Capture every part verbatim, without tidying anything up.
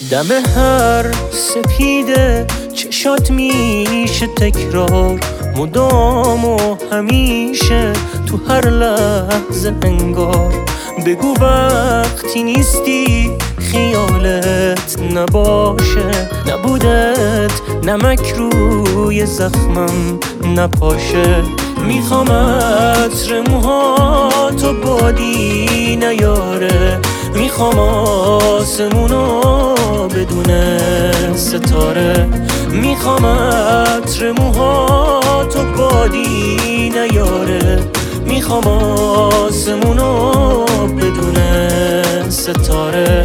دم هر سپیده چشات میشه تکرار، مدام و همیشه تو هر لحظه انگار. بگو وقتی نیستی خیالت نباشه، نبودت نمک روی زخمم نپاشه. میخوام عطر موهاتو بادی نیاره، میخوام آسمونو بدون ستاره. میخوام عطر موهاتو بادی نیاره، میخوام آسمونو بدون ستاره.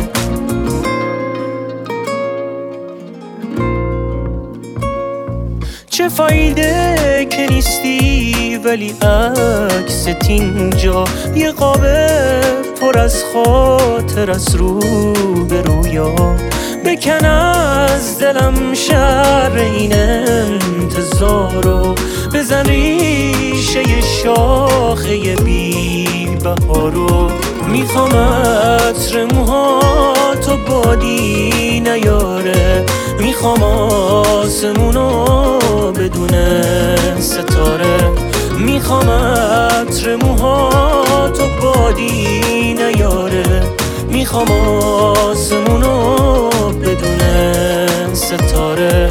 چه فایده که نیستی ولی عکست اینجا، یه قاب پر از خاطر از رو به رویا. بکن از دلم شر این انتظارو، بزن ریشه شاخه بی بهارو. میخوام عطر موهاتو بادی نیاره، میخوام آسمونو بدون ستاره. میخوام عطر موهاتو بادی نیاره، میخوام آسمونو بدون ستاره.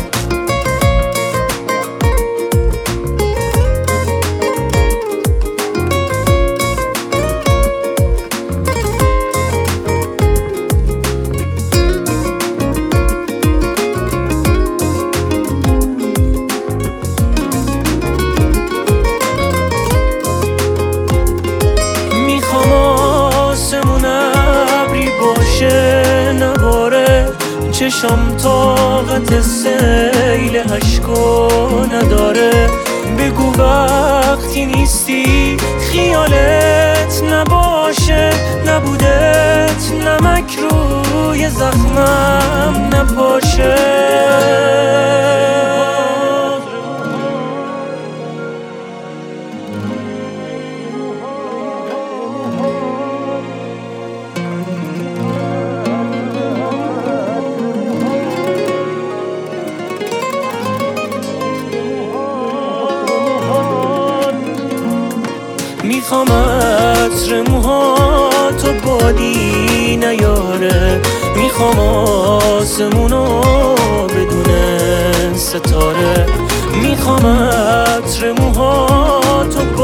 چشم طاقت سیل عشقو نداره. بگو وقتی نیستی خیالت نباشه، نبودت نمک روی زخمم نپاشه. میخوام عطر موهاتو بادی نیاره، میخوام آسمونو بدون ستاره. میخوام عطر موهاتو